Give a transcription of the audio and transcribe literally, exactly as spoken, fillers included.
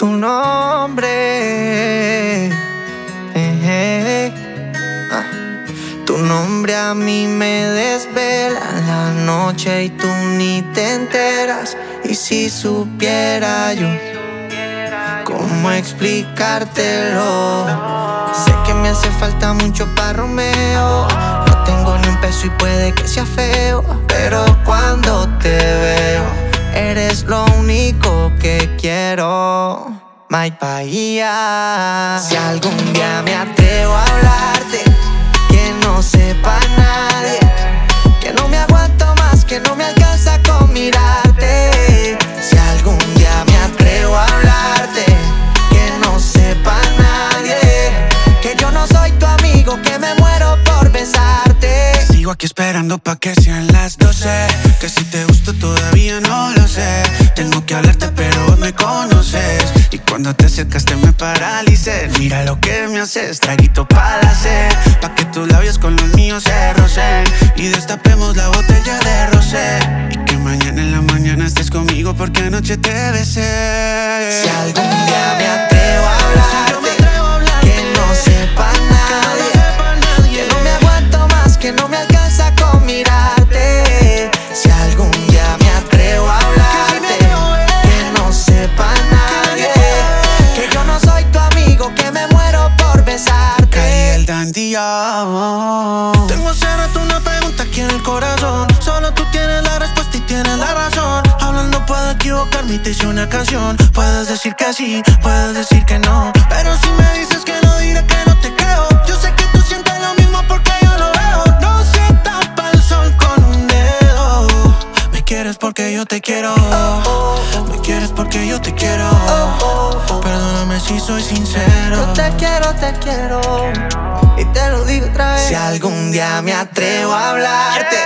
tu nombre. Eh, eh. Ah. Tu nombre a mí me desvela en la noche y tú ni te enteras. Y si supiera yo cómo explicártelo. Sé que me hace falta mucho para Romeo. No tengo ni un peso y puede que sea feo, pero cuando te veo eres lo único que quiero. My Bahía. Si algún día me atrevo a hablarte, que no sepa nadie, que no me aguanto más, que no me alcanza con mirarte. Si algún día me atrevo a hablarte, que no sepa nadie, que yo no soy tu amigo, que me muero por besarte. Sigo aquí esperando pa' que sean las doce, que si te gusto todavía no lo sé. Tengo que hablarte pero vos me conoces, y cuando te acercaste me paralicé. Mira lo que me haces, traguito pa' la sed, pa' que tus labios con los míos se rocen y destapemos la botella de rosé. Y que mañana en la mañana estés conmigo porque anoche te besé. Si algún día me atrevo a hablarte, que no sepa nadie, que no me aguanto más, que no me alcanza con mirarte. Si algún día me atrevo a hablarte, que no sepa nadie, que yo no soy tu amigo, que me muero por besarte. Caí el dandillo. Tengo hace rato una pregunta aquí en el corazón. Solo tú tienes la respuesta y tienes la razón. Hablando puedo equivocarme y te hice una canción. Puedes decir que sí, puedes decir que no, pero si me dices que no, diré que no te creo. Yo sé que tú sientes lo mismo porque yo lo veo. No se tapa el sol con un dedo. Me quieres porque yo te quiero. Me quieres porque yo te quiero. Perdóname si soy sincero. Yo te quiero, te quiero, y te lo digo otra vez. Si algún día me atrevo a hablarte,